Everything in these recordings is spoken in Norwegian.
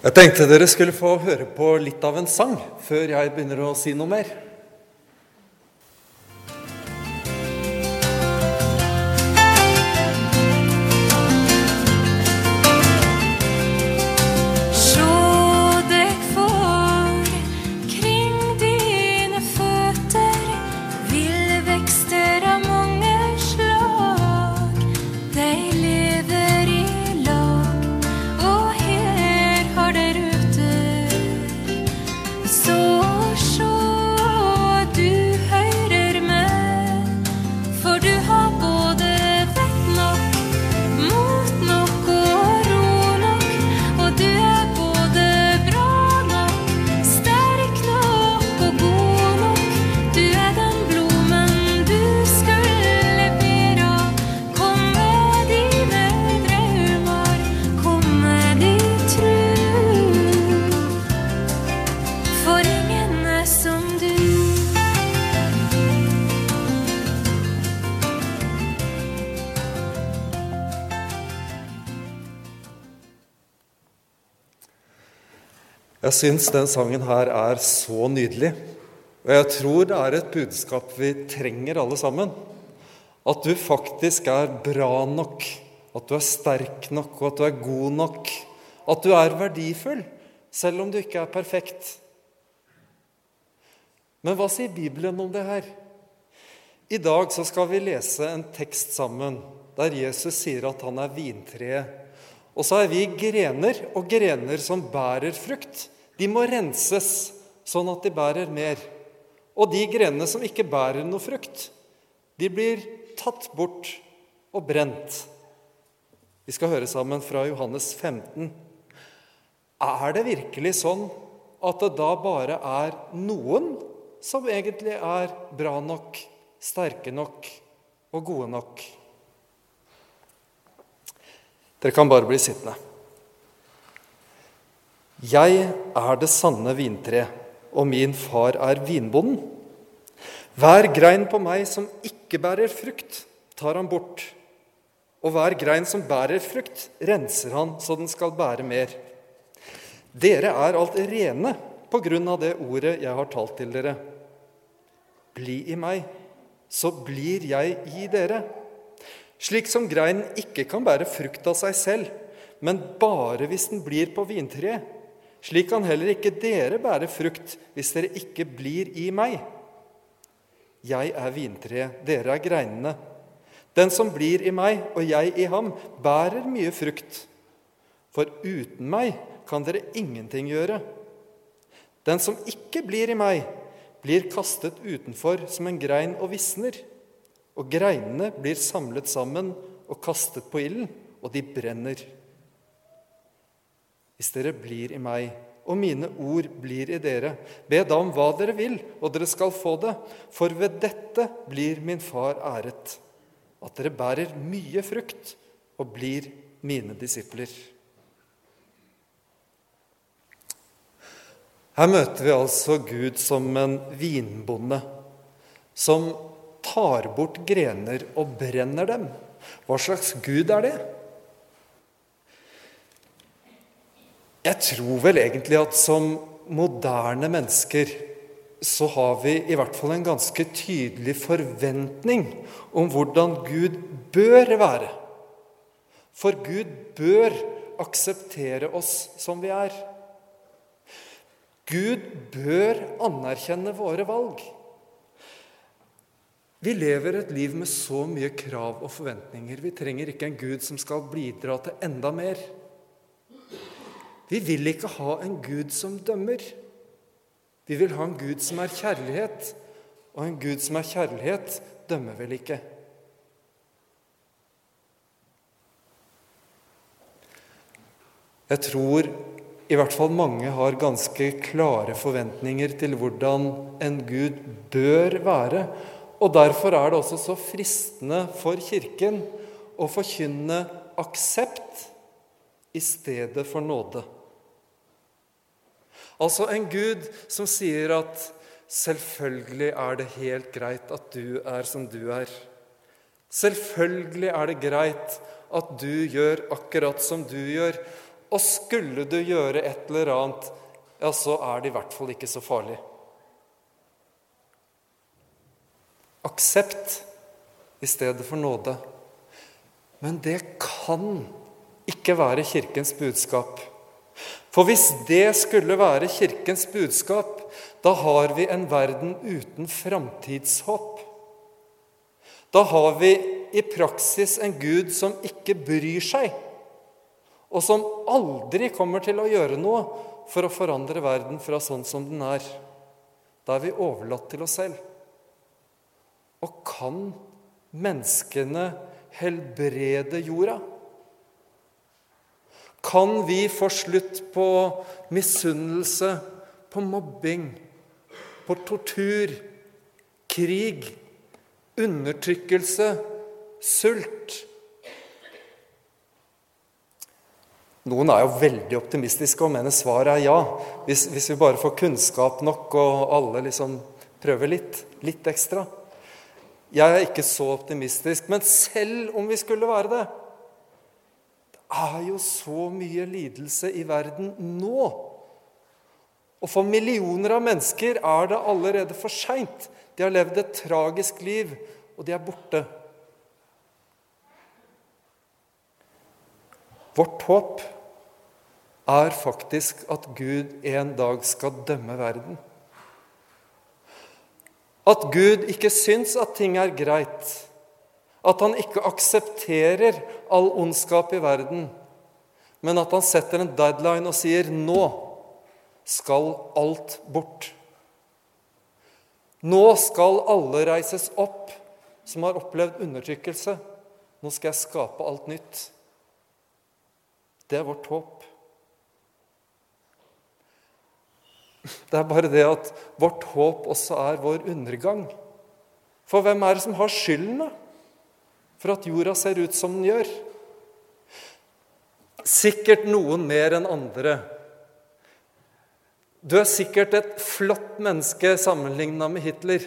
Jeg tenkte dere skulle få høre på litt av en sang før jeg begynner å si noe mer. Jeg synes den sangen her er så nydelig, og jeg tror det er et budskap vi trenger alle sammen. At du faktisk er bra nok, at du er sterk nok, og at du er god nok. At du er verdifull, selv om du ikke er perfekt. Men hva sier Bibelen om det her? I dag så skal vi lese en tekst sammen, der Jesus sier at han er vintreet. Og så er vi grener, og grener som bærer frukt. De må renses, sånn at de bærer mer. Og de grenene som ikke bærer noe frukt, de blir tatt bort og brent. Vi skal høre sammen fra Johannes 15. Er det virkelig sånn at det da bare er noen som egentlig er bra nok, sterke nok og gode nok? Dere kan bare bli sittende. Jeg er det sanne vintre, og min far er vinbonden. Hver grein på meg som ikke bærer frukt, tar han bort. Og hver grein som bærer frukt, renser han så den skal bære mer. Dere er alt rene på grunn av det ordet jeg har talt til dere. Bli i meg, så blir jeg i dere. Slik som greinen ikke kan bære frukt av seg selv, men bare hvis den blir på vintreet. Slik kan heller ikke dere bære frukt hvis dere ikke blir i meg. Jeg er vintreet, dere er greinene. Den som blir i meg og jeg i ham, bærer mye frukt. For uten meg kan dere ingenting gjøre. Den som ikke blir i meg, blir kastet utenfor som en grein og visner. Og greinene blir samlet sammen og kastet på ilden, og de brenner. Hvis dere blir i meg, og mine ord blir i dere, be da om hva dere vil, og dere skal få det, for ved dette blir min far æret, at dere bærer mye frukt og blir mine disipler. Her møter vi altså Gud som en vinbonde, som tar bort grener og brenner dem. Hva slags Gud er det? Jeg tror vel egentlig at som moderne mennesker så har vi i hvert fall en ganske tydelig forventning om hvordan Gud bør være. For Gud bør akseptere oss som vi er. Gud bør anerkjenne våre valg. Vi lever et liv med så mye krav og forventninger. Vi trenger ikke en Gud som skal bidra til enda mer. Vi vil ikke ha en Gud som dømmer. Vi vil ha en Gud som er kjærlighet, og en Gud som er kjærlighet dømmer vel ikke. Jeg tror i hvert fall mange har ganske klare forventninger til hvordan en Gud bør være, og derfor er det også så fristende for kirken å forkynne aksept i stedet for nåde. Altså en Gud som sier at selvfølgelig er det helt greit at du er som du er. Selvfølgelig er det greit at du gjør akkurat som du gjør, og skulle du gjøre et eller annet, ja, så det i hvert fall ikke så farlig. Aksept i stedet for nåde. Men det kan ikke være kirkens budskap. For hvis det skulle være kirkens budskap, da har vi en verden uten framtidshåp. Da har vi i praksis en Gud som ikke bryr seg, og som aldri kommer til å gjøre noe for å forandre verden fra sånn som den er. Da er vi overlatt til oss selv. Og kan menneskene helbrede jorda? Kan vi få slutt på misunnelse, på mobbing, på tortur, krig, undertrykkelse, sult? Noen jo veldig optimistiske og mener svaret ja, hvis vi bare får kunnskap nok og alle liksom prøver litt ekstra. Jeg ikke så optimistisk, men selv om vi skulle være det, det jo så mye lidelse i verden nå. Og for millioner av mennesker det allerede for sent. De har levd et tragisk liv, og de borte. Vårt håp faktisk at Gud en dag skal dømme verden. At Gud ikke syns at ting greit. At han ikke aksepterer all ondskap i verden, men at han setter en deadline og sier, nå skal alt bort. Nå skal alle reises opp som har opplevd undertrykkelse. Nå skal jeg skape alt nytt. Det vårt håp. Det bare det at vårt håp også vår undergang. For hvem det som har skylden for at jorda ser ut som den gjør? Sikkert noen mer enn andre. Du sikkert et flott menneske sammenlignet med Hitler.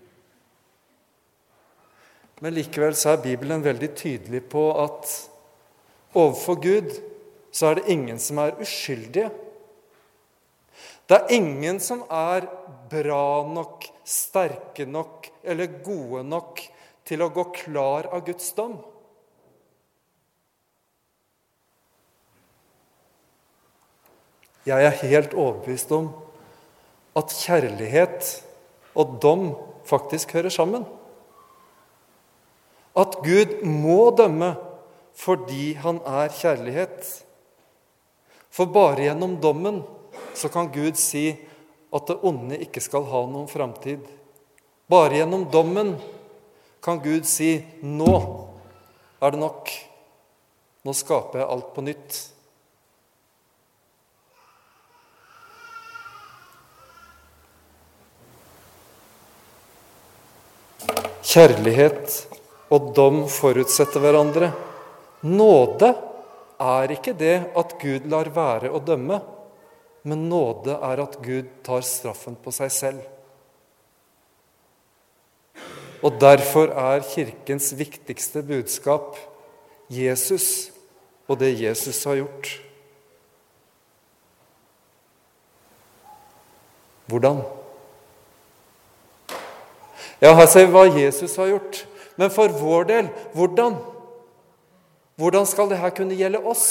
Men likevel så Bibelen veldig tydelig på at overfor Gud så det ingen som uskyldige. Det ingen som bra nok, sterke nok eller gode nok til å gå klar av Guds dom. Jeg helt overbevist om at kjærlighet og dom faktisk hører sammen. At Gud må dømme fordi han kjærlighet. For bare gjennom dommen så kan Gud si at det onde ikke skal ha noen framtid. Bare gjennom dommen kan Gud si, nå det nok. Nå skaper jeg alt på nytt. Kjærlighet og dom forutsetter hverandre. Nåde ikke det at Gud lar være å dømme, men nåde at Gud tar straffen på seg selv. Og derfor kirkens viktigste budskap Jesus og det Jesus har gjort. Hvordan? Ja, her ser vi hva Jesus har gjort. Men for vår del, hvordan? Hvordan skal dette kunne gjelde oss?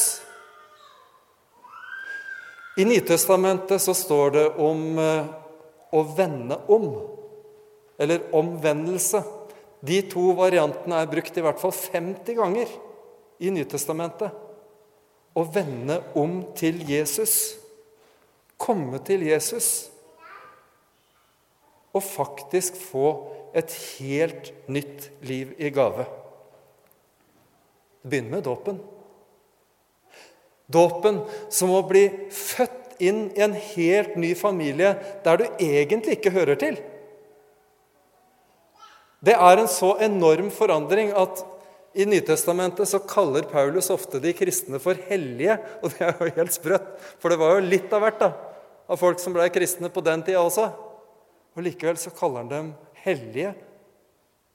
I Nytestamentet så står det om å vende om, eller omvendelse. De to variantene brukt i hvert fall 50 ganger i Nytestamentet. Å vende om til Jesus. Komme til Jesus. Og faktisk få et helt nytt liv i gave. Det begynner med dåpen. Dåpen som å bli født inn i en helt ny familie der du egentlig ikke hører til. Det en så enorm forandring at i Nytestamentet så kaller Paulus ofte de kristne for hellige, og det jo helt sprøtt, for det var jo litt av hvert av folk som ble kristne på den tida også. Og likevel så kaller han dem hellige.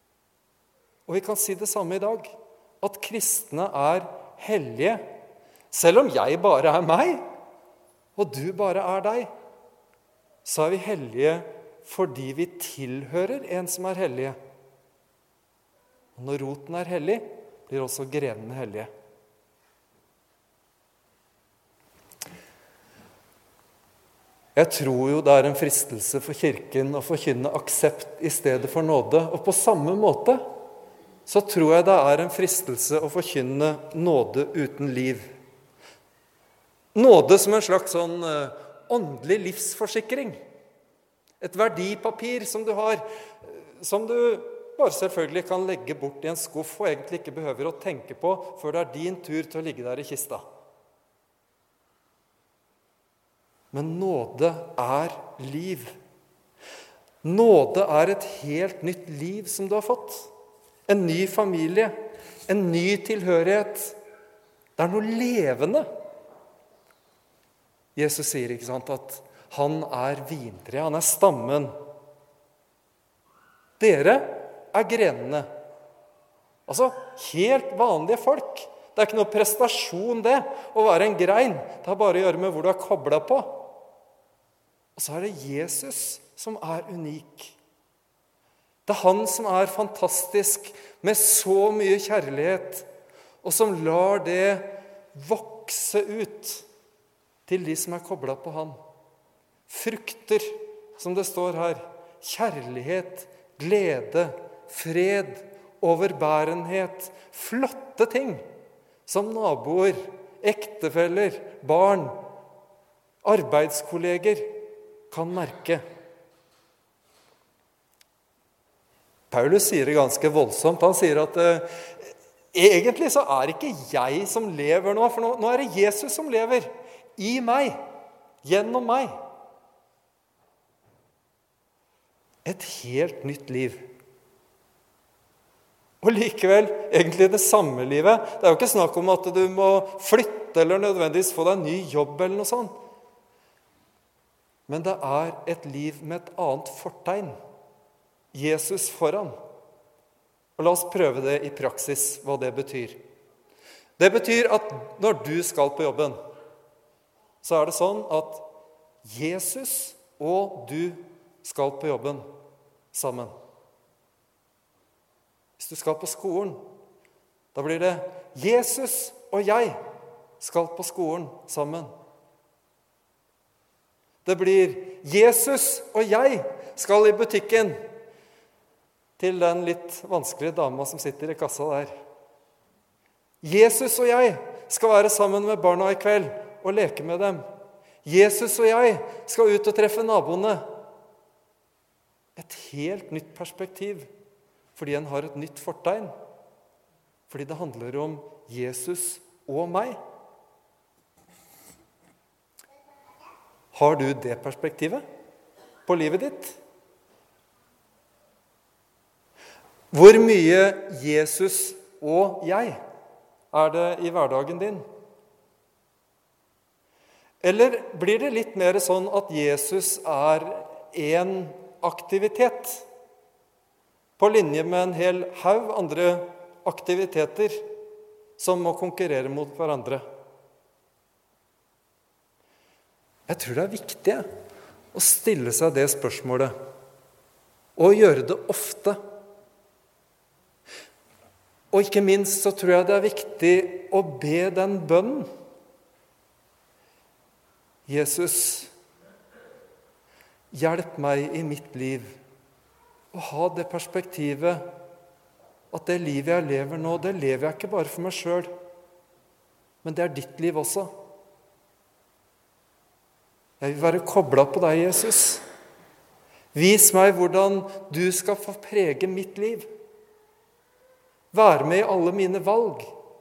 Og vi kan si det samme i dag, at kristne hellige, Selv om jeg bare er meg, og du bare er deg, så er vi hellige fordi vi tilhører en som er hellige. Og når roten er hellig, blir også grenene hellige. Jeg tror jo det er en fristelse for kirken å forkynne aksept i stedet for nåde. Og på samme måte så tror jeg det er en fristelse å forkynne nåde uten liv. Nåde som en slags sånn åndelig livsforsikring. Et verdipapir som du har, som du bare selvfølgelig kan legge bort i en skuff og egentlig ikke behøver å tenke på før det er din tur til å ligge der i kista. Men nåde er liv. Nåde er et helt nytt liv som du har fått. En ny familie, en ny tilhørighet. Det er noe levende. Jesus sier, ikke sant, at han er vintreet, han er stammen. Dere er grenene. Altså, helt vanlige folk. Det er ikke noe prestasjon det, å være en grein. Det har bare å gjøre med hvor du er koblet på. Og så er det Jesus som er unik. Det er han som er fantastisk, med så mye kjærlighet, og som lar det vokse ut til de som er koblet på han. Frukter, som det står her, kjærlighet, glede, fred, overbærenhet, flotte ting, som naboer, ektefeller, barn, arbeidskolleger kan merke. Paulus sier det ganske voldsomt. Han sier at egentlig så er ikke jeg som lever nå, for nå er det Jesus som lever i meg, gjennom meg. Et helt nytt liv. Og likevel, egentlig det samme livet. Det er jo ikke snakk om at du må flytte eller nødvendigvis få deg en ny jobb eller noe sånt. Men det er et liv med et annet fortegn. Jesus foran. Og la oss prøve det i praksis, hva det betyr. Det betyr at når du skal på jobben, så er det sånn at Jesus og du skal på jobben sammen. Hvis du skal på skolen, da blir det Jesus og jeg skal på skolen sammen. Det blir Jesus og jeg skal i butikken til den litt vanskelige dama som sitter i kassa der. Jesus og jeg skal være sammen med barna i kveld og leke med dem. Jesus og jeg skal ut og treffe naboene. Et helt nytt perspektiv, fordi en har et nytt fortegn. Fordi det handler om Jesus og meg. Har du det perspektivet på livet ditt? Hvor mye Jesus og jeg er det i hverdagen din? Eller blir det litt mer sånn at Jesus er en aktivitet, på linje med en hel haug andre aktiviteter som må konkurrere mot hverandre? Jeg tror det er viktig å stille seg det spørsmålet, og gjøre det ofte. Og ikke minst så tror jeg det er viktig å be den bønnen. Jesus, hjelp meg i mitt liv å ha det perspektivet at det livet jeg lever nå, det lever jeg ikke bare for meg selv, men det er ditt liv også. Jeg vil være koblet på deg, Jesus. Vis meg hvordan du skal få prege mitt liv. Være med i alle mine valg.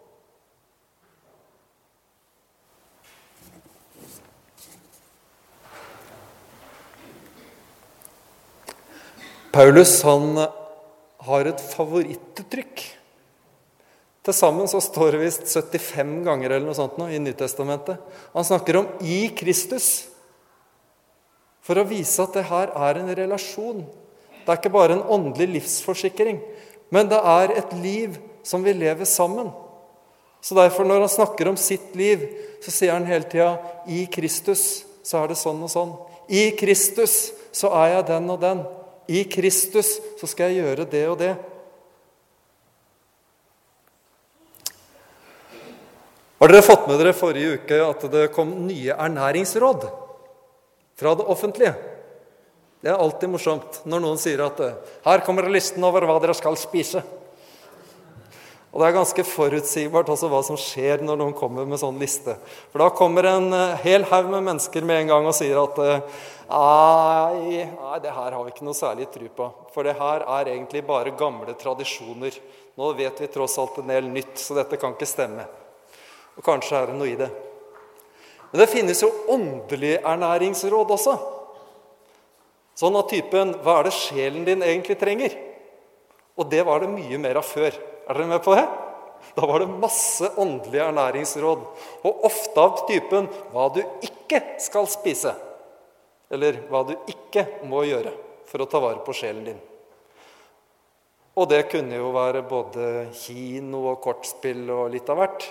Paulus, han har et favorittuttrykk. Til sammen så står det vist 75 ganger eller noe sånt nå i Nytestamentet. Han snakker om i Kristus, for å vise at det her er en relasjon. Det er ikke bare en åndelig livsforsikring, men det er et liv som vi lever sammen. Så derfor når han snakker om sitt liv, så sier han hele tiden, i Kristus så det sånn og sånn. I Kristus så jeg den og den. I Kristus så skal jeg gjøre det og det. Har dere fått med dere forrige uke at det kom nye ernæringsråd fra det offentlige? Det alltid morsomt når noen sier at her kommer listen over hva dere skal spise. Og det ganske forutsigbart også hva som skjer når noen kommer med sånn liste. For da kommer en hel haug med mennesker med en gang og sier at nei, det her har vi ikke noe særlig tro på. For det her egentlig bare gamle tradisjoner. Nå vet vi tross alt en del nytt, så dette kan ikke stemme. Og kanskje det noe i det. Men det finnes jo åndelige ernæringsråd også. Sånn av typen, hva det sjelen din egentlig trenger? Og det var det mye mer av før. Dere med på det? Da var det masse åndelige ernæringsråd. Og ofte av typen, hva du ikke skal spise. Eller hva du ikke må gjøre for å ta vare på sjelen din. Og det kunne jo være både kino og kortspill og litt av hvert.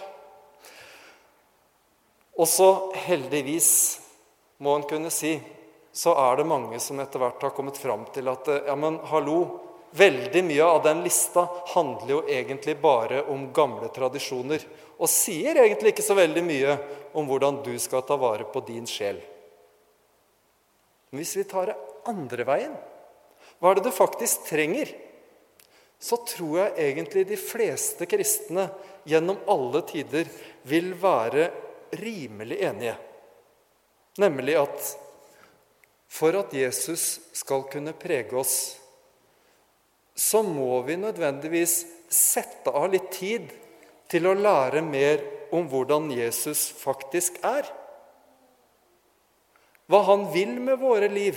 Og så heldigvis, må en kunne si, så det mange som etter hvert har kommet fram til at, ja, men hallo, veldig mye av den lista handler jo egentlig bare om gamle tradisjoner, og sier egentlig ikke så veldig mye om hvordan du skal ta vare på din sjel. Men hvis vi tar det andre veien, hva det du faktisk trenger, så tror jeg egentlig de fleste kristne gjennom alle tider vil være rimelig enige. Nemlig at for at Jesus skal kunne prege oss, så må vi nødvendigvis sette av litt tid til å lære mer om hvordan Jesus faktisk hva han vil med våre liv,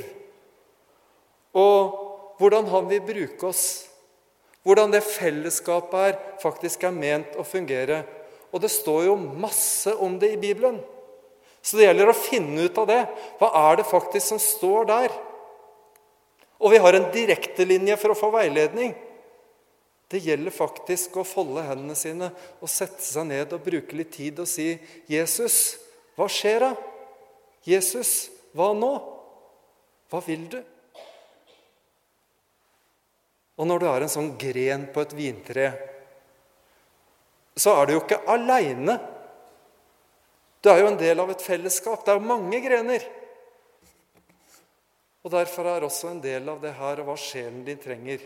og hvordan han vil bruke oss, hvordan det fellesskapet faktisk ment å fungere. Og det står jo masse om det i Bibelen. Så det gjelder å finne ut av det. Hva det faktisk som står der? Og vi har en direkte linje for å få veiledning. Det gjelder faktisk å folde hendene sine og sette seg ned og bruke litt tid og si, Jesus, hva skjer da? Jesus, hva nå? Hva vil du? Og når du en sånn gren på et vintre, så du jo ikke alene. Du jo en del av et fellesskap. Det jo mange grener. Og derfor også en del av det her, og hva sjelen din trenger.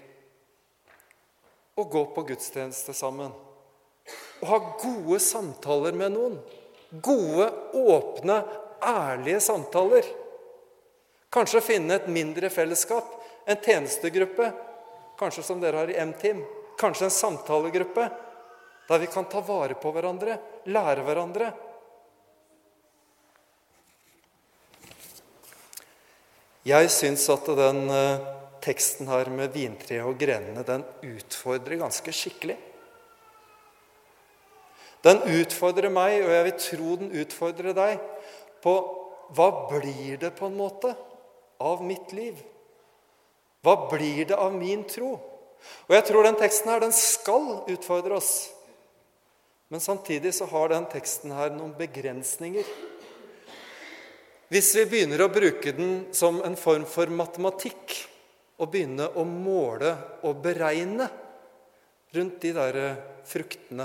Å gå på gudstjeneste sammen. Å ha gode samtaler med noen. Gode, åpne, ærlige samtaler. Kanskje finne et mindre fellesskap. En tjenestegruppe. Kanskje som dere har i M-team. Kanskje en samtalegruppe. Der vi kan ta vare på hverandre. Lære hverandre. Jeg synes at den teksten her med vintreet og grenene, den utfordrer ganske skikkelig. Den utfordrer meg, og jeg vil tro den utfordrer deg, på hva blir det på en måte av mitt liv? Hva blir det av min tro? Og jeg tror den teksten her, den skal utfordre oss. Men samtidig så har den teksten her noen begrensninger. Hvis vi begynner å bruke den som en form for matematikk, og begynne å måle og beregne rundt de der fruktene.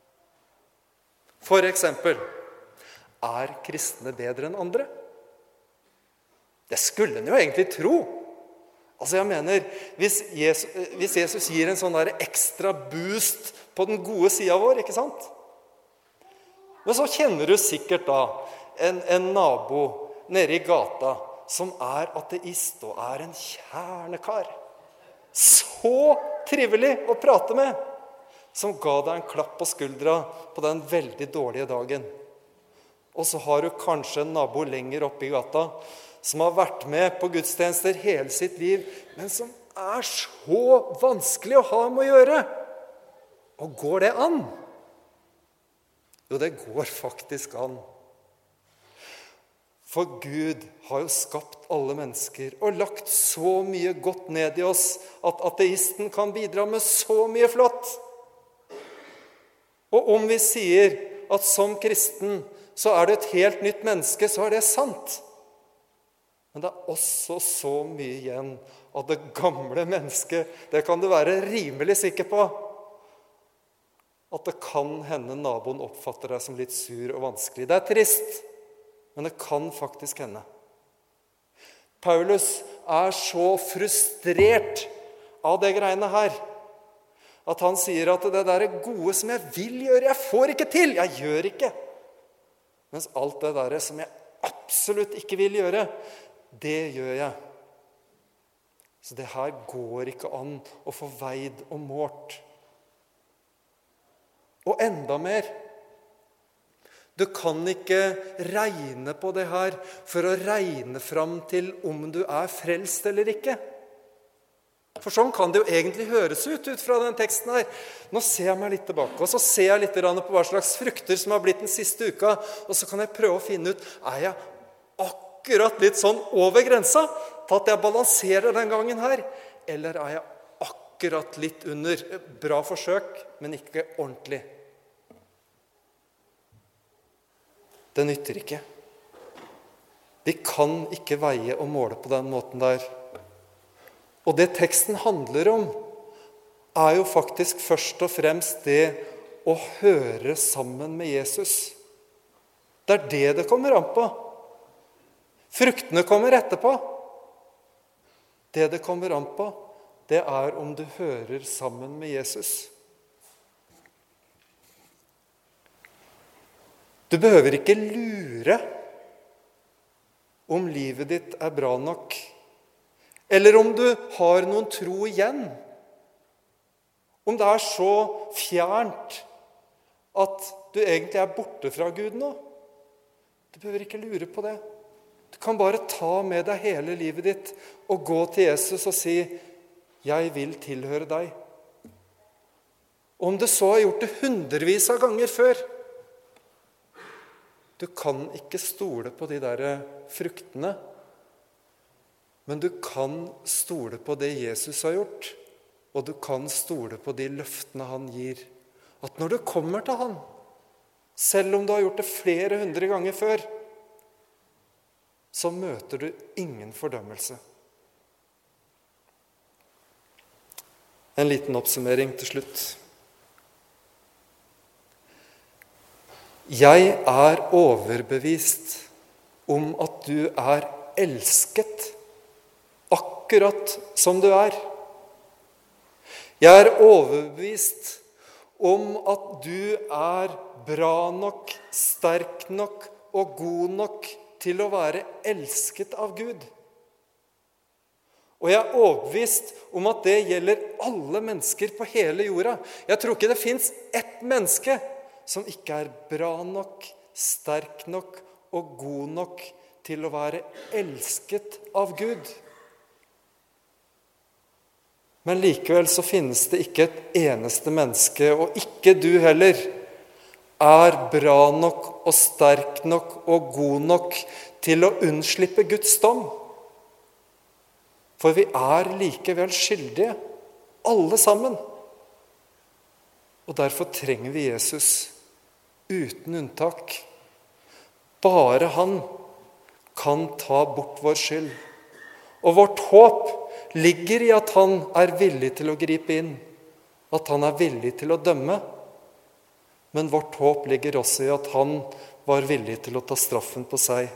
For eksempel, kristne bedre enn andre? Det skulle en jo egentlig tro. Altså jeg mener, hvis Jesus gir en sånn der ekstra boost på den gode siden vår, ikke sant? Men så kjenner du sikkert da en nabo nede i gata som ateist og en kjernekar. Så trivelig å prate med, som ga deg en klapp på skuldra på den veldig dårlige dagen. Og så har du kanskje en nabo lenger oppe i gata som har vært med på gudstjenester hele sitt liv, men som så vanskelig å ha med å gjøre. Og går det an? Jo, det går faktisk an. For Gud har jo skapt alle mennesker og lagt så mye godt ned i oss at ateisten kan bidra med så mye flott. Og om vi sier at som kristen så er du et helt nytt menneske, så er det sant. Men det er også så mye igjen av det gamle mennesket. Det kan du være rimelig sikker på. At det kan hende naboen oppfatter deg som litt sur og vanskelig. Det er trist, men det kan faktisk hende. Paulus er så frustrert av det greiene her, at han sier at det der gode som jeg vil gjøre, jeg får ikke til, jeg gjør ikke. Mens alt det der som jeg absolutt ikke vil gjøre, det gjør jeg. Så det her går ikke an å få veid og målt. Og enda mer, du kan ikke regne på det her for å regne fram til om du er frelst eller ikke. For sånn kan det jo egentlig høres ut fra den teksten her. Nå ser jeg meg litt tilbake, og så ser jeg litt på hva slags frukter som har blitt den siste uka, og så kan jeg prøve å finne ut, er jeg akkurat litt sånn over grensa, til at jeg balanserer den gangen her, eller er jeg akkurat litt under? Bra forsøk, men ikke ordentlig. Det nytter ikke. Vi kan ikke veie og måle på den måten der. Og det teksten handler om, er jo faktisk først og fremst det å høre sammen med Jesus. Det er det kommer an på. Fruktene kommer etterpå. Det kommer an på, det er om du hører sammen med Jesus. Du behøver ikke lure om livet ditt er bra nok, eller om du har noen tro igjen. Om det er så fjernt at du egentlig er borte fra Gud nå. Du behøver ikke lure på det. Du kan bare ta med deg hele livet ditt og gå til Jesus og si, jeg vil tilhøre deg. Om du så har gjort det hundrevis av ganger før. Du kan ikke stole på de der fruktene, men du kan stole på det Jesus har gjort, og du kan stole på de løftene han gir. At når du kommer til han, selv om du har gjort det flere hundre ganger før, så møter du ingen fordømmelse. En liten oppsummering til slutt. Jeg er overbevist om at du er elsket, akkurat som du er. Jeg er overbevist om at du er bra nok, sterk nok og god nok til å være elsket av Gud. Og jeg er overbevist om at det gjelder alle mennesker på hele jorda. Jeg tror ikke det finnes ett menneske som ikke er bra nok, sterk nok og god nok til å være elsket av Gud. Men likevel så finnes det ikke et eneste menneske, og ikke du heller, er bra nok og sterk nok og god nok til å unnslippe Guds dom. For vi er likevel skyldige, alle sammen. Og derfor trenger vi Jesus uten unntak. Bare han kan ta bort vår skyld. Og vårt håp ligger i at han er villig til å gripe inn, at han er villig til å dømme. Men vårt håp ligger også i at han var villig til å ta straffen på seg.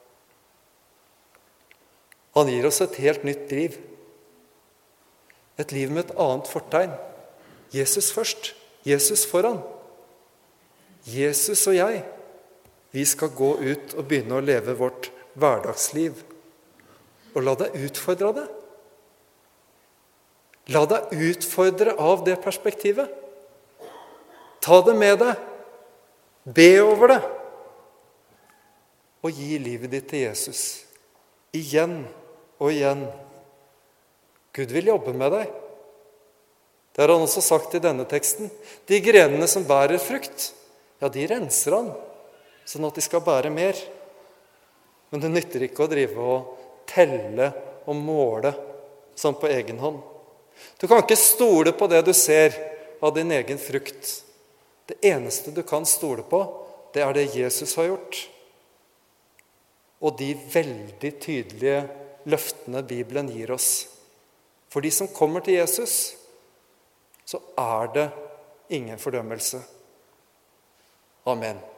Han gir oss et helt nytt liv. Et liv med et annet fortegn. Jesus først, Jesus foran. Jesus og jeg, vi skal gå ut og begynne å leve vårt hverdagsliv. Og la deg utfordre av det. La deg utfordre av det perspektivet. Ta det med deg. Be over det. Og gi livet ditt til Jesus. Igjen og igjen. Gud vil jobbe med deg. Det har han også sagt i denne teksten. De grenene som bærer frukt, ja, de renser han, sånn at de skal bære mer. Men det nytter ikke å drive og telle og måle sånn på egen hånd. Du kan ikke stole på det du ser av din egen frukt. Det eneste du kan stole på, det er det Jesus har gjort. Og de veldig tydelige løftene Bibelen gir oss. For de som kommer til Jesus, så er det ingen fordømmelse. Amen.